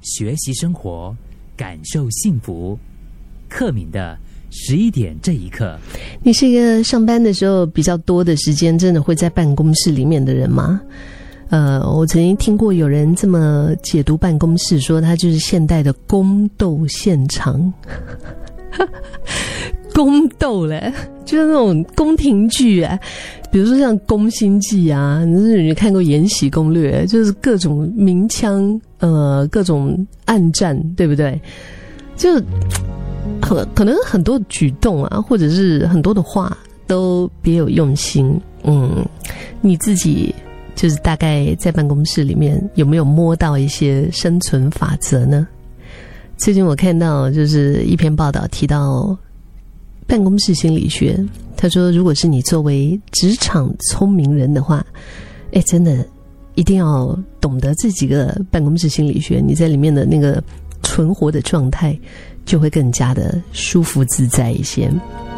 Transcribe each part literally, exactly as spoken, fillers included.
学习生活，感受幸福。克敏的十一点这一刻。 你是一个上班的时候比较多的时间真的会在办公室里面的人吗？呃，我曾经听过有人这么解读办公室，说它就是现代的宫斗现场。宫斗嘞，就是那种宫廷剧啊，比如说像《宫心计》啊，你是你看过《延禧攻略》，就是各种明枪，呃，各种暗战，对不对？就很可能很多举动啊，或者是很多的话都别有用心。嗯，你自己就是大概在办公室里面有没有摸到一些生存法则呢？最近我看到就是一篇报道提到办公室心理学，他说如果是你作为职场聪明人的话，哎，真的一定要懂得这几个办公室心理学，你在里面的那个存活的状态就会更加的舒服自在一些。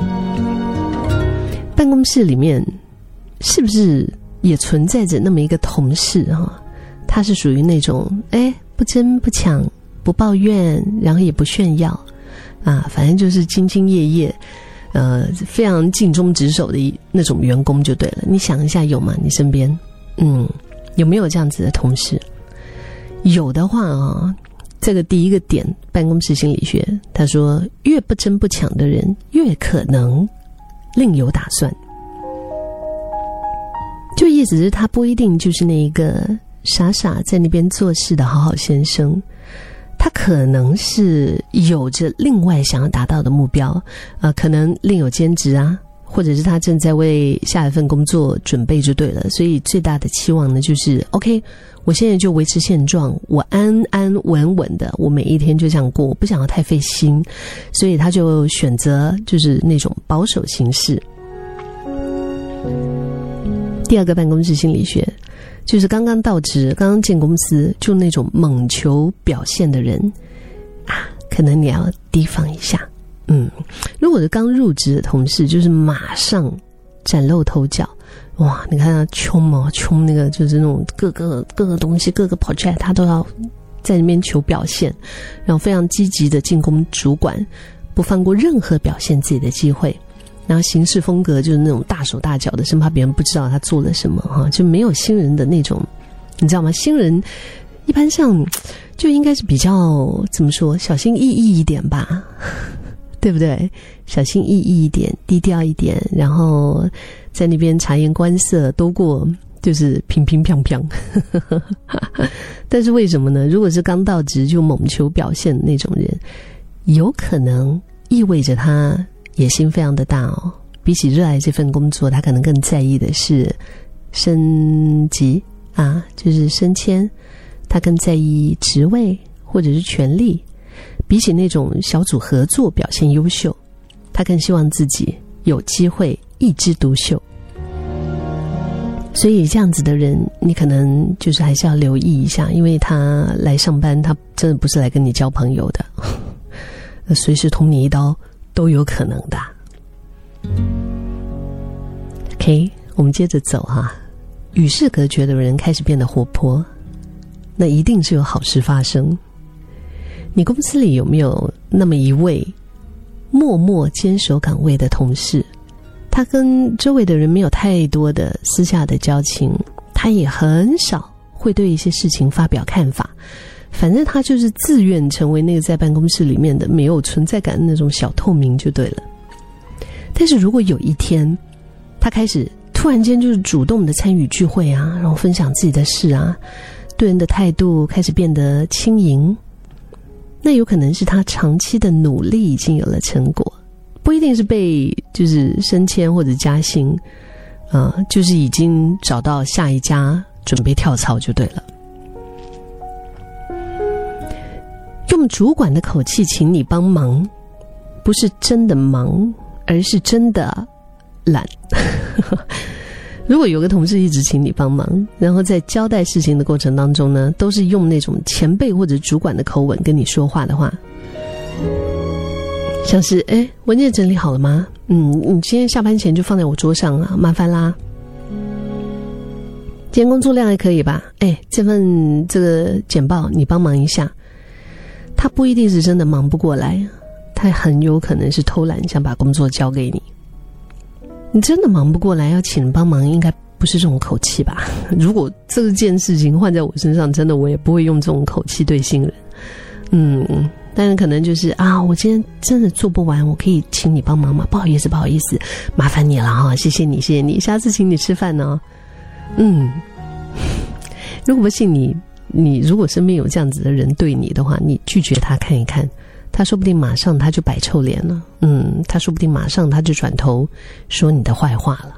办公室里面是不是也存在着那么一个同事哈？他是属于那种哎不争不抢不抱怨，然后也不炫耀啊，反正就是兢兢业业，呃，非常尽忠职守的那种员工就对了。你想一下有吗？你身边嗯有没有这样子的同事？有的话啊，这个第一个点，办公室心理学他说，越不争不抢的人越可能另有打算。就意思是他不一定就是那一个傻傻在那边做事的好好先生，他可能是有着另外想要达到的目标，呃，可能另有兼职啊，或者是他正在为下一份工作准备就对了。所以最大的期望呢，就是 OK， 我现在就维持现状，我安安稳稳的，我每一天就这样过，我不想要太费心，所以他就选择就是那种保守形式。第二个办公室心理学就是刚刚到职刚刚进公司就那种猛求表现的人啊，可能你要提防一下。嗯，如果是刚入职的同事，就是马上崭露头角，哇，你看他冲哦冲那个就是那种各个各个东西各个 project 他都要在那边求表现，然后非常积极的进攻主管，不放过任何表现自己的机会，然后行事风格就是那种大手大脚的，生怕别人不知道他做了什么哈，就没有新人的那种，你知道吗？新人一般上就应该是比较怎么说，小心翼翼一点吧，对不对？小心翼翼一点，低调一点，然后在那边察言观色，多过就是乒乒乓乓。但是为什么呢？如果是刚到职就猛求表现的那种人，有可能意味着他野心非常的大哦，比起热爱这份工作，他可能更在意的是升级啊，就是升迁，他更在意职位或者是权力，比起那种小组合作表现优秀，他更希望自己有机会一枝独秀。所以这样子的人你可能就是还是要留意一下，因为他来上班他真的不是来跟你交朋友的，随时捅你一刀都有可能的。 OK， 我们接着走哈。与世隔绝的人开始变得活泼，那一定是有好事发生。你公司里有没有那么一位默默坚守岗位的同事，他跟周围的人没有太多的私下的交情，他也很少会对一些事情发表看法，反正他就是自愿成为那个在办公室里面的没有存在感的那种小透明就对了。但是如果有一天他开始突然间就是主动的参与聚会啊，然后分享自己的事啊，对人的态度开始变得轻盈，那有可能是他长期的努力已经有了成果，不一定是被就是升迁或者加薪啊、呃，就是已经找到下一家准备跳槽就对了。用主管的口气请你帮忙，不是真的忙，而是真的懒。如果有个同事一直请你帮忙，然后在交代事情的过程当中呢，都是用那种前辈或者主管的口吻跟你说话的话，像是哎，文件整理好了吗？嗯，你今天下班前就放在我桌上啊，麻烦啦。今天工作量还可以吧？哎，这份这个简报你帮忙一下。 他不一定是真的忙不过来，他很有可能是偷懒，想把工作交给你。你真的忙不过来要请人帮忙，应该不是这种口气吧？如果这件事情换在我身上，真的我也不会用这种口气对新人。嗯，但是可能就是啊，我今天真的做不完，我可以请你帮忙吗？不好意思不好意思，麻烦你了哈，谢谢你谢谢你，下次请你吃饭呢。嗯，如果不信你你如果身边有这样子的人对你的话，你拒绝他看一看，他说不定马上他就摆臭脸了。嗯，他说不定马上他就转头说你的坏话了。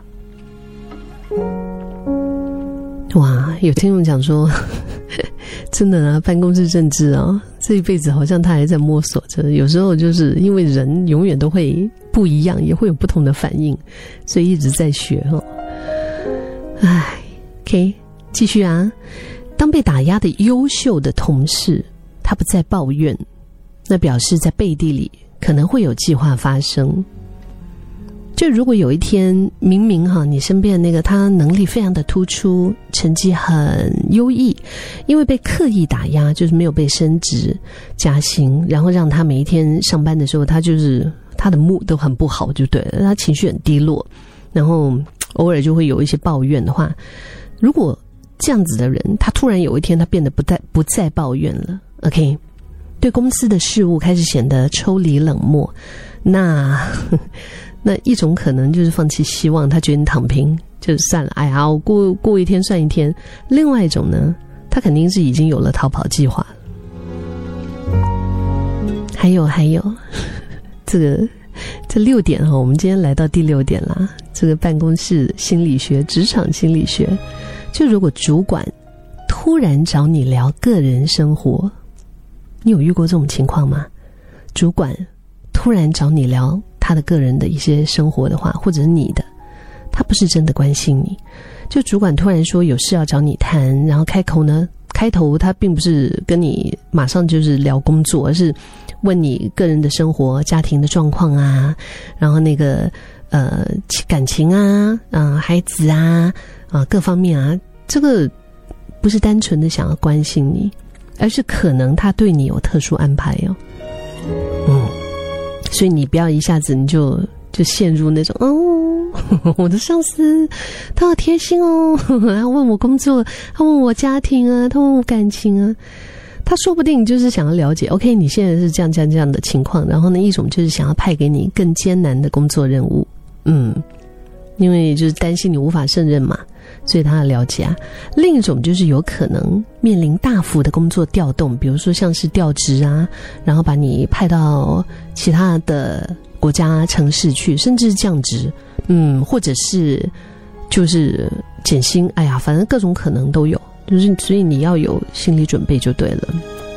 哇，有听众讲说真的啊，办公室政治啊，这一辈子好像他还在摸索着，有时候就是因为人永远都会不一样，也会有不同的反应，所以一直在学哦。唉 OK 继续啊。当被打压的优秀的同事他不再抱怨，那表示在背地里可能会有计划发生。就如果有一天明明哈你身边的那个他能力非常的突出，成绩很优异，因为被刻意打压，就是没有被升职加薪，然后让他每一天上班的时候他就是他的mood都很不好就对了，他情绪很低落，然后偶尔就会有一些抱怨的话，如果这样子的人他突然有一天他变得不再不再抱怨了 OK， 对公司的事务开始显得抽离冷漠，那那一种可能就是放弃希望，他决定躺平，就算了，哎呀，我过过一天算一天。另外一种呢，他肯定是已经有了逃跑计划了。还有还有，这个这六点哈，我们今天来到第六点啦。这个办公室心理学、职场心理学，就如果主管突然找你聊个人生活，你有遇过这种情况吗？主管突然找你聊他的个人的一些生活的话，或者是你的，他不是真的关心你，就主管突然说有事要找你谈，然后开口呢，开头他并不是跟你马上就是聊工作，而是问你个人的生活、家庭的状况啊，然后那个呃感情啊、呃、孩子啊、呃、各方面啊，这个不是单纯的想要关心你，而是可能他对你有特殊安排哦。嗯，所以你不要一下子你就就陷入那种哦，我的上司他好贴心哦，他问我工作，他问我家庭啊，他问我感情啊，他说不定就是想要了解 OK 你现在是这样这样这样的情况，然后呢一种就是想要派给你更艰难的工作任务，嗯，因为就是担心你无法胜任嘛，所以他要了解啊。另一种就是有可能面临大幅的工作调动，比如说像是调职啊，然后把你派到其他的国家城市去，甚至降职，嗯，或者是就是减薪，哎呀，反正各种可能都有，就是所以你要有心理准备就对了。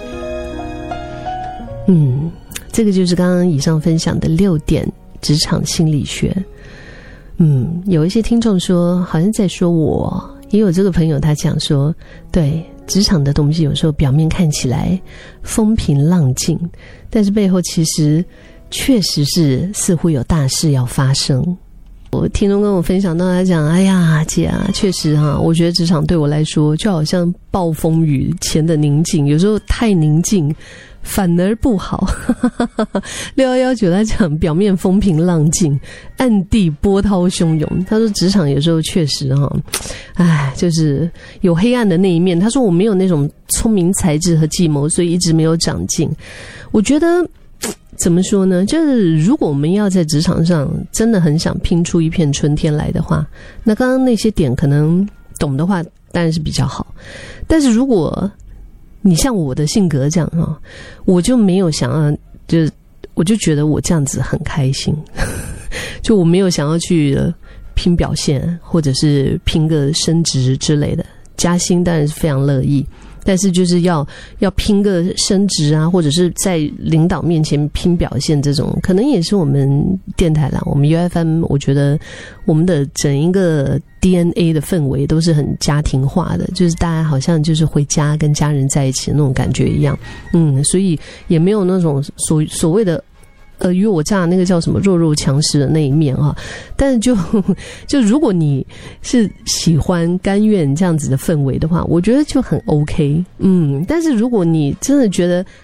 嗯，这个就是刚刚以上分享的六点职场心理学。嗯，有一些听众说好像在说我，也有这个朋友他讲说，对，职场的东西有时候表面看起来风平浪静，但是背后其实确实是似乎有大事要发生。我听众跟我分享到他讲，哎呀姐啊，确实哈、啊，我觉得职场对我来说就好像暴风雨前的宁静，有时候太宁静反而不好。六一一九他讲表面风平浪静，暗地波涛汹涌。他说职场有时候确实哈，哎，就是有黑暗的那一面。他说我没有那种聪明才智和计谋，所以一直没有长进。我觉得怎么说呢，就是如果我们要在职场上真的很想拼出一片春天来的话，那刚刚那些点可能懂的话当然是比较好，但是如果你像我的性格这样啊，我就没有想要，就是我就觉得我这样子很开心，就我没有想要去拼表现，或者是拼个升职之类的，加薪当然是非常乐意，但是就是要要拼个升职啊，或者是在领导面前拼表现，这种可能也是我们电台啦，我们 U F M 我觉得我们的整一个 D N A 的氛围都是很家庭化的，就是大家好像就是回家跟家人在一起的那种感觉一样，嗯，所以也没有那种所所谓的呃与我炸那个叫什么弱肉强食的那一面啊，但是就就如果你是喜欢甘愿这样子的氛围的话，我觉得就很 OK， 嗯，但是如果你真的觉得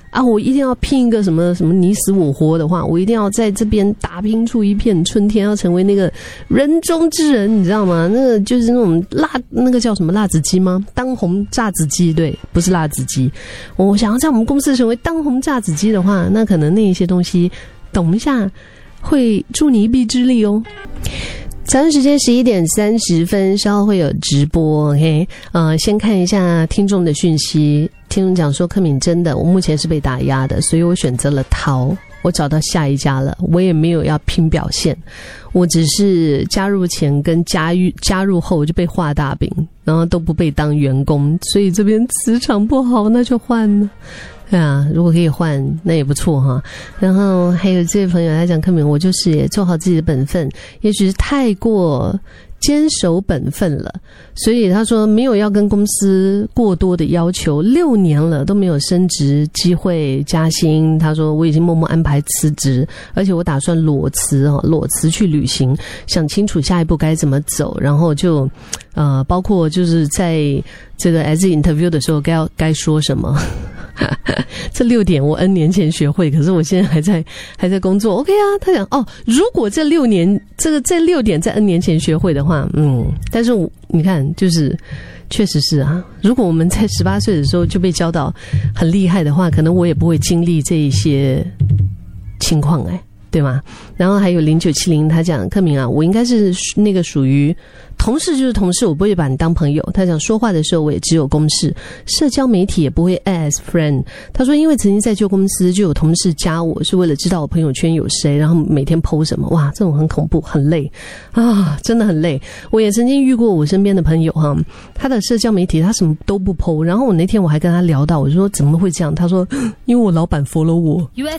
啊，我一定要拼一个什么什么你死我活的话，我一定要在这边打拼出一片春天，要成为那个人中之人，你知道吗？那个就是那种辣，那个叫什么辣子鸡吗？当红炸子鸡，对，不是辣子鸡。我想要在我们公司成为当红炸子鸡的话，那可能那一些东西，等一下会助你一臂之力哦。早上时间十一点三十分，稍后会有直播 ，OK， 呃，先看一下听众的讯息。听众讲说，柯敏真的，我目前是被打压的，所以我选择了逃，我找到下一家了，我也没有要拼表现，我只是加入前跟加入加入后就被画大饼，然后都不被当员工，所以这边磁场不好，那就换了。对啊，如果可以换，那也不错哈。然后还有这位朋友他讲，柯敏，我就是也做好自己的本分，也许是太过坚守本分了，所以他说没有要跟公司过多的要求，六年了都没有升职机会加薪。他说我已经默默安排辞职，而且我打算裸辞哦，裸辞去旅行，想清楚下一步该怎么走，然后就呃，包括就是在这个 as interview 的时候该要该说什么。这六点我 N 年前学会，可是我现在还在还在工作 OK 啊。他讲哦，如果这六年这个这六点在 N 年前学会的话，嗯，但是我你看就是确实是啊，如果我们在十八岁的时候就被教导很厉害的话，可能我也不会经历这一些情况哎，对吗？然后还有零九七零他讲，柯敏啊，我应该是那个属于同事就是同事，我不会把你当朋友。他讲说话的时候我也只有公事，社交媒体也不会 as friend。他说因为曾经在旧公司就有同事加我，是为了知道我朋友圈有谁，然后每天 po 什么。哇，这种很恐怖，很累啊，真的很累。我也曾经遇过我身边的朋友哈，他的社交媒体他什么都不 po， 然后我那天我还跟他聊到，我说怎么会这样？他说因为我老板 follow 我。U F